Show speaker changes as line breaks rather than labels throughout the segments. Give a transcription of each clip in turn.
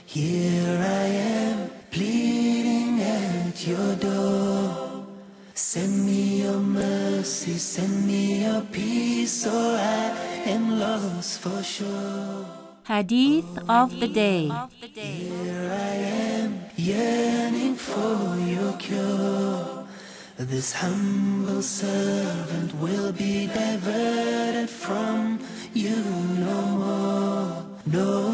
Here I am, pleading at your door. Send me your mercy, send me your peace, or I am lost for sure.
Hadith of the Day.
Here I am, yearning for your cure. This humble servant will be diverted from you no more, no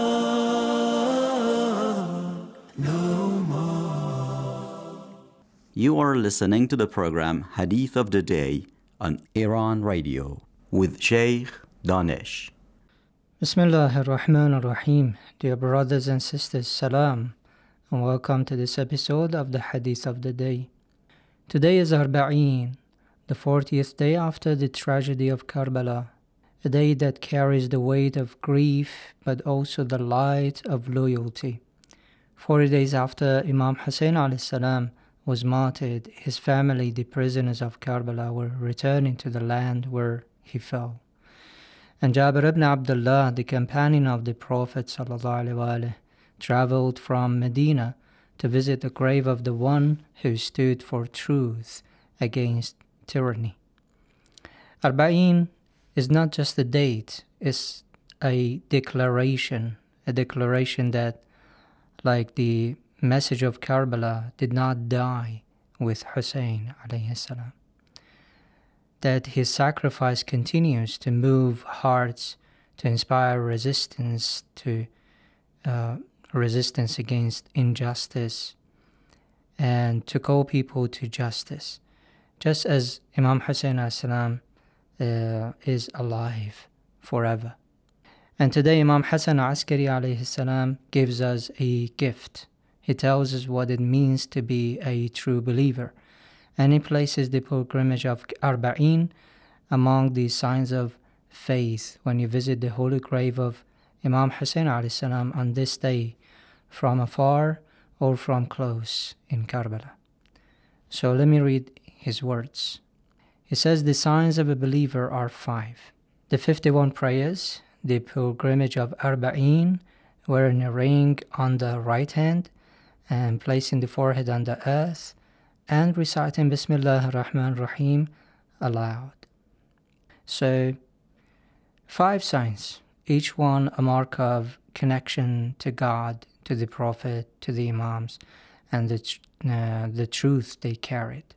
more, no more.
You are listening to the program Hadith of the Day on Iran Radio with Sheikh Danish.
Bismillah ar-Rahman ar-Rahim. Dear brothers and sisters, salam, and welcome to this episode of the Hadith of the Day. Today is Arba'een, the 40th day after the tragedy of Karbala, a day that carries the weight of grief but also the light of loyalty. 40 days after Imam Hussein a.s. was martyred, his family, the prisoners of Karbala, were returning to the land where he fell. And Jabir ibn Abdullah, the companion of the Prophet ﷺ, traveled from Medina to visit the grave of the one who stood for truth against tyranny. Arba'een is not just a date, it's a declaration that, like the message of Karbala, did not die with Hussein alayhi salam. That his sacrifice continues to move hearts, to inspire resistance against injustice, and to call people to justice, just as Imam Hussein as-salam is alive forever. And today Imam Hassan Askari alayhi salam gives us a gift. He tells us what it means to be a true believer. And he places the pilgrimage of Arba'een among the signs of faith when you visit the holy grave of Imam Hussein a.s. on this day, from afar or from close in Karbala. So let me read his words. He says the signs of a believer are 5. The 51 prayers, the pilgrimage of Arba'een, wearing a ring on the right hand and placing the forehead on the earth, and reciting Bismillah ar-Rahman ar-Rahim aloud. So, 5 signs, each one a mark of connection to God, to the Prophet, to the Imams, and the truth they carried.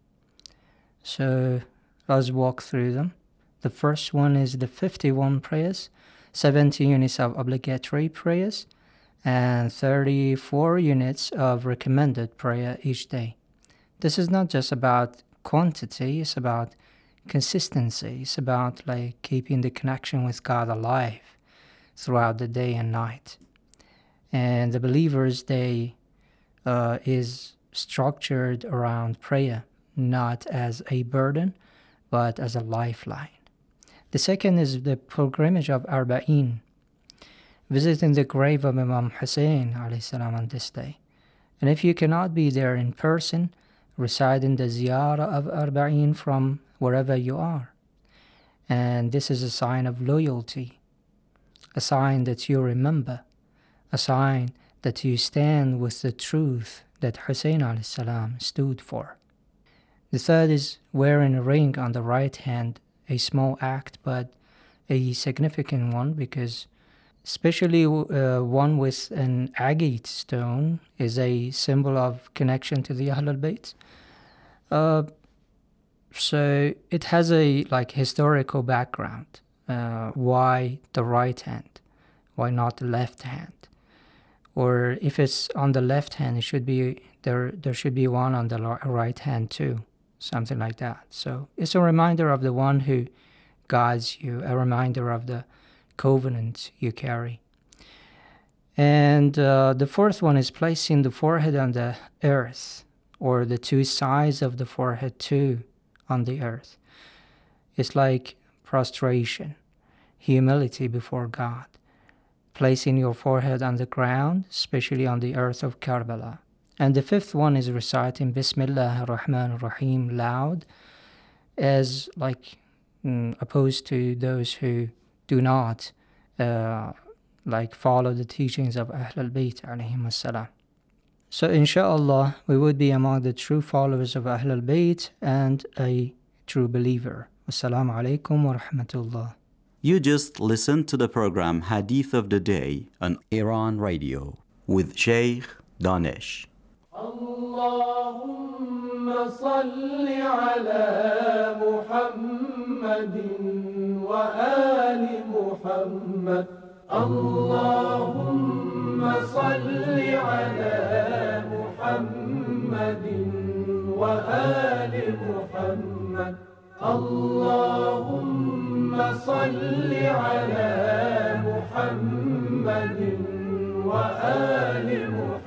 So, let's walk through them. The first one is the 51 prayers, 70 units of obligatory prayers, and 34 units of recommended prayer each day. This is not just about quantity, it's about consistency. It's about keeping the connection with God alive throughout the day and night. And the believer's day is structured around prayer, not as a burden, but as a lifeline. The second is the pilgrimage of Arba'een, visiting the grave of Imam Hussein a.s. on this day. And if you cannot be there in person, reciting the ziyarah of Arba'een from wherever you are. And this is a sign of loyalty, a sign that you remember, a sign that you stand with the truth that Hussein a.s. stood for. The third is wearing a ring on the right hand, a small act but a significant one, because especially one with an agate stone is a symbol of connection to the Ahlul Bayt. So it has a historical background. Why the right hand? Why not the left hand? Or if it's on the left hand, it should be there should be one on the right hand too, something like that. So it's a reminder of the one who guides you, a reminder of the covenant you carry. And the fourth one is placing the forehead on the earth, or the 2 sides of the forehead too on the earth. It's like prostration, humility before God, placing your forehead on the ground, especially on the earth of Karbala. And the fifth one is reciting Bismillah ar-Rahman ar-Rahim loud, as opposed to those who do not like follow the teachings of Ahlul Bayt alayhim as-salam. So inshallah, we would be among the true followers of Ahlul Bayt and a true believer. Assalamu alaikum wa rahmatullah.
You just listened to the program Hadith of the Day on Iran Radio with Sheikh Danish.
Allahumma salli ala Muhammadin wa ali Muhammad. Allahumma salli ala Muhammadin wa ali Muhammad. Allahumma salli ala Muhammadin wa ali Muhammad.